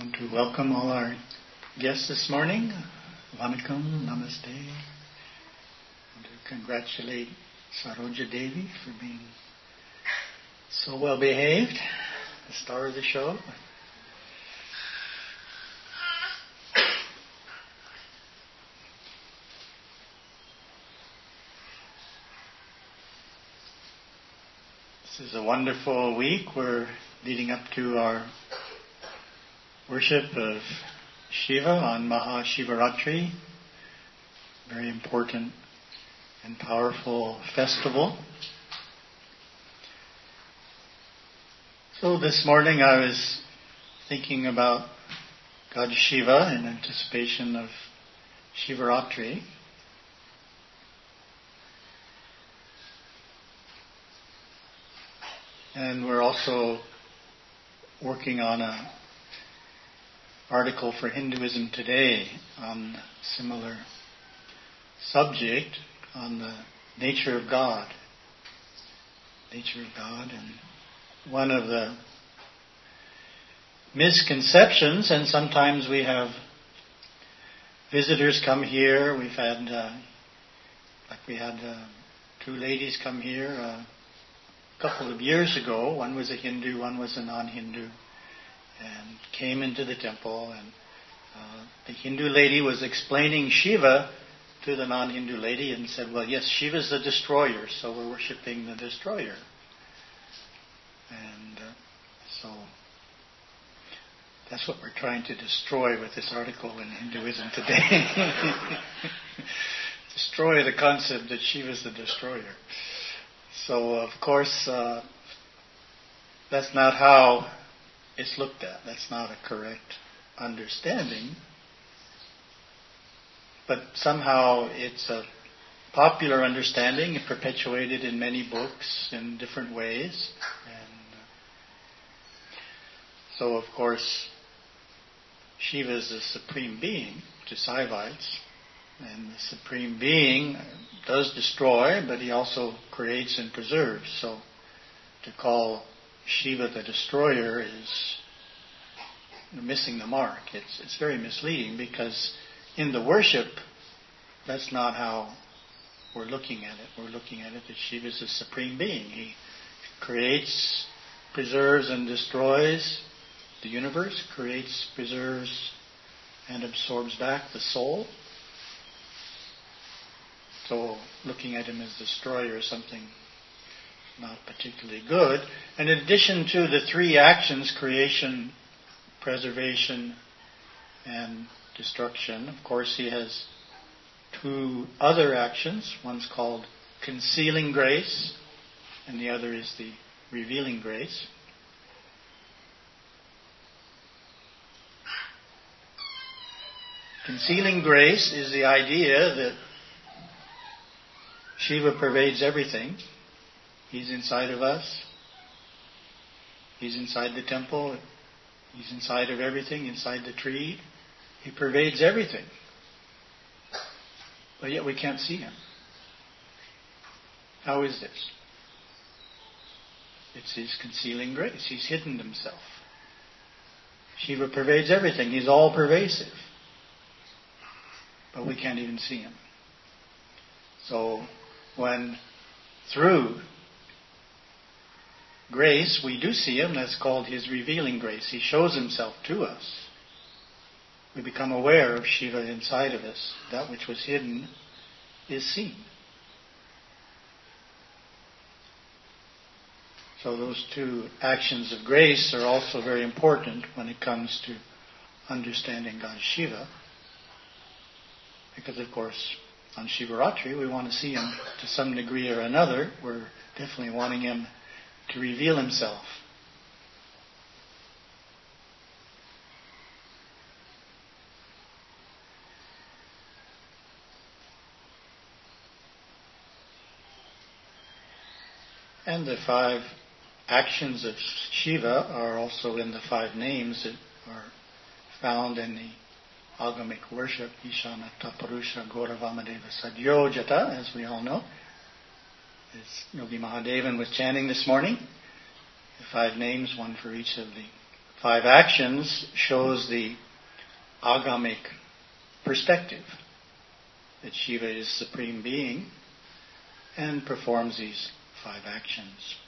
want to welcome all our guests this morning. Vanakkam, namaste. And to congratulate Saroja Devi for being so well behaved, the star of the show. This is a wonderful week. We're leading up to our worship of Shiva on Mahashivaratri. Very important and powerful festival. So this morning I was thinking about God Shiva in anticipation of Shivaratri. And we're also working on an article for Hinduism Today on a similar subject, on the nature of God. Nature of God. And one of the misconceptions, and sometimes we have visitors come here. We had two ladies come here a couple of years ago. One was a Hindu, one was a non-Hindu, and came into the temple, and the Hindu lady was explaining Shiva to the non-Hindu lady and said, well, yes, Shiva's the destroyer, so we're worshipping the destroyer. And so that's what we're trying to destroy with this article in Hinduism Today. Destroy the concept that Shiva's the destroyer. So, of course, that's not how it's looked at. That's not a correct understanding. But somehow it's a popular understanding, perpetuated in many books in different ways. And so, of course, Shiva is the supreme being to Saivites. And the Supreme Being does destroy, but he also creates and preserves. So to call Shiva the destroyer is missing the mark. It's very misleading, because in the worship, that's not how we're looking at it. We're looking at it that Shiva is the Supreme Being. He creates, preserves, and destroys the universe, creates, preserves, and absorbs back the soul. So looking at him as destroyer is something not particularly good. And in addition to the three actions, creation, preservation, and destruction, of course he has two other actions. One's called concealing grace, and the other is the revealing grace. Concealing grace is the idea that Shiva pervades everything. He's inside of us. He's inside the temple. He's inside of everything, inside the tree. He pervades everything. But yet we can't see him. How is this? It's his concealing grace. He's hidden himself. Shiva pervades everything. He's all pervasive. But we can't even see him. So when through grace we do see him, that's called his revealing grace. He shows himself to us. We become aware of Shiva inside of us. That which was hidden is seen. So those two actions of grace are also very important when it comes to understanding God Shiva. Because, of course, on Shivaratri, we want to see him to some degree or another. We're definitely wanting him to reveal himself. And the 5 actions of Shiva are also in the 5 names that are found in the Agamic worship, Ishana Tapurusha Gauravamadeva Sadhyo Jata, as we all know. As Yogi Mahadevan was chanting this morning. The 5 names, one for each of the 5 actions shows the agamic perspective that Shiva is Supreme Being and performs these 5 actions.